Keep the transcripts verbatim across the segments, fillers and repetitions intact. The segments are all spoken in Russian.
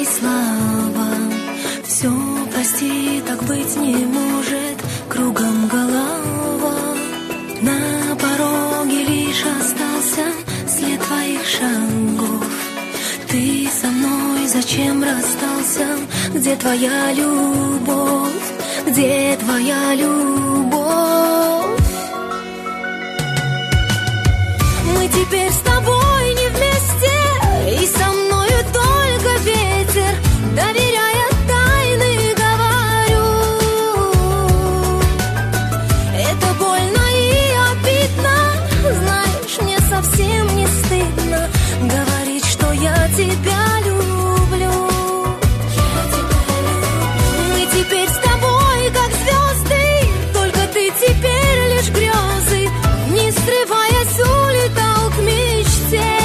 твои слова. Все прости, так быть не может, кругом голова. На пороге лишь остался след твоих шагов. Ты со мной зачем расстался? Где твоя любовь? Где твоя любовь? Мы теперь с тобой не вместе, и со мною только ветер. Доверяя тайны, говорю, это больно и обидно. Знаешь, мне совсем не стыдно говорить, что я тебя люблю. Мы теперь с тобой как звезды, только ты теперь лишь грезы. Не срываясь, улетал к мечте.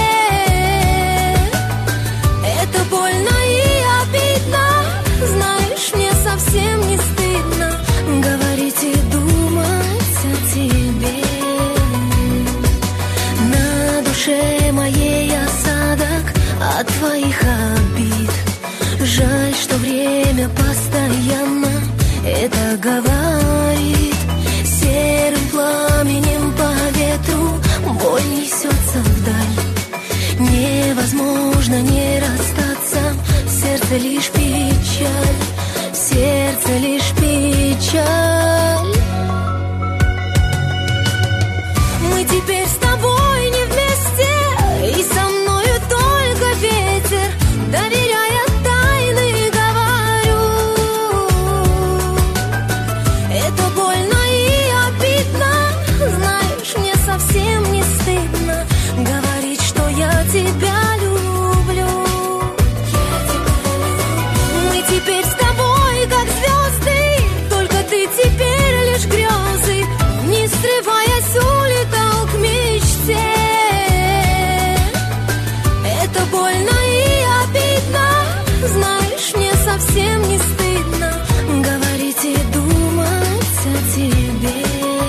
Это больно и обидно. Знаешь, мне совсем не стыдно говорить и думать о тебе. На душе моей осадок от твоих обид. Жаль, что время постоянно это говорит. Серым пламенем по ветру боль несется вдаль. Невозможно не расстаться, в сердце лишь печаль, в сердце лишь печаль. Мы теперь с тобой не вместе, и со мною только ветер. Доверяя тайны, говорю, это больно и обидно. Знаешь, мне совсем не стыдно говорить, что я тебя люблю. Мы теперь с тобой как звезды, только ты теперь лишь грезы. Не срываясь, улетал к мечте. Это больно и обидно. Знаешь, мне совсем не стыдно говорить и думать о тебе.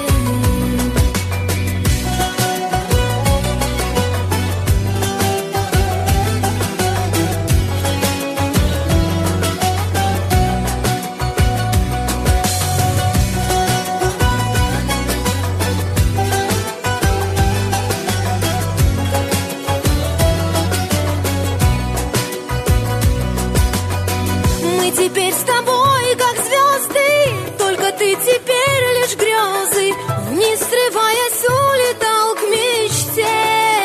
Мы теперь с тобой как звезды, только ты теперь лишь грезы. Не срываясь, улетал к мечте.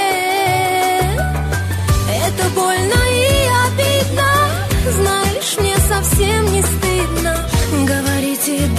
Это больно и обидно. Знаешь, мне совсем не стыдно говорить и